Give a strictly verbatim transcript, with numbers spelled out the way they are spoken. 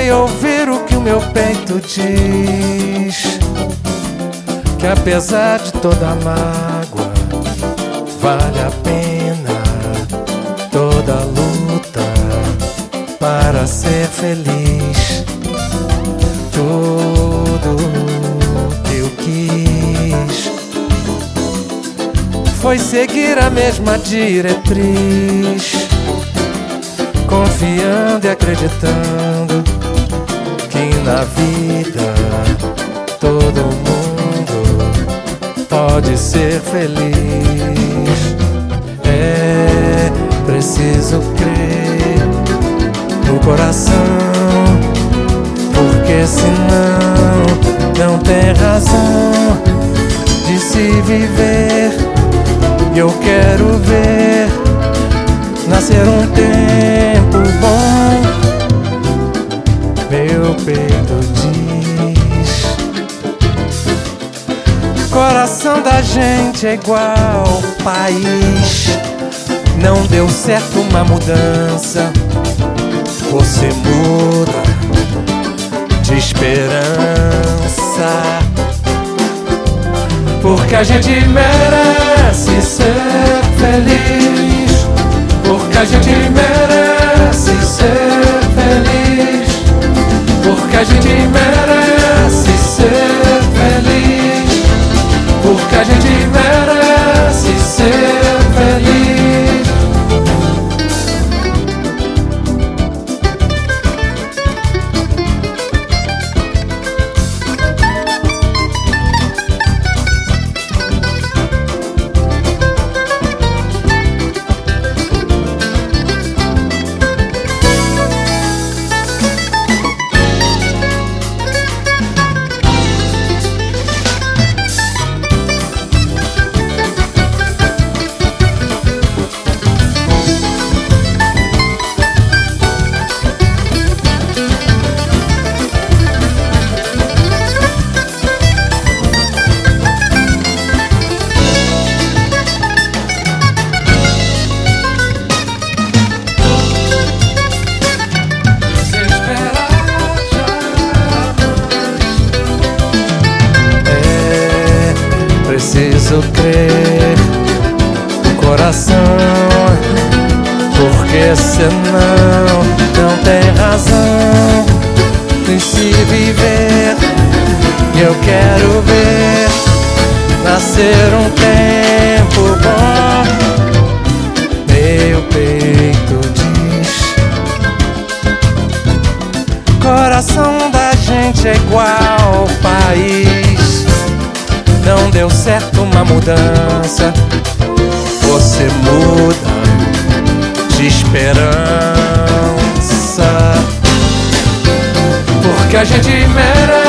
sei ouvir o que o meu peito diz, que apesar de toda a mágoa vale a pena toda a luta para ser feliz. Tudo que eu quis foi seguir a mesma diretriz, confiando e acreditando que na vida todo mundo pode ser feliz. É preciso crer no coração, porque senão não tem razão de se viver. E eu quero ver nascer um tempo bom. Meu peito diz: coração da gente é igual país. Não deu certo uma mudança, você muda de esperança, porque a gente merece ser feliz, porque a gente merece ser feliz, porque a gente merece ser feliz, porque a gente merece ser feliz. Preciso crer no coração, porque senão não tem razão de se viver. E eu quero ver nascer um tempo bom. Meu peito diz: coração da gente é igual país. Não deu certo uma mudança, você muda de esperança, porque a gente merece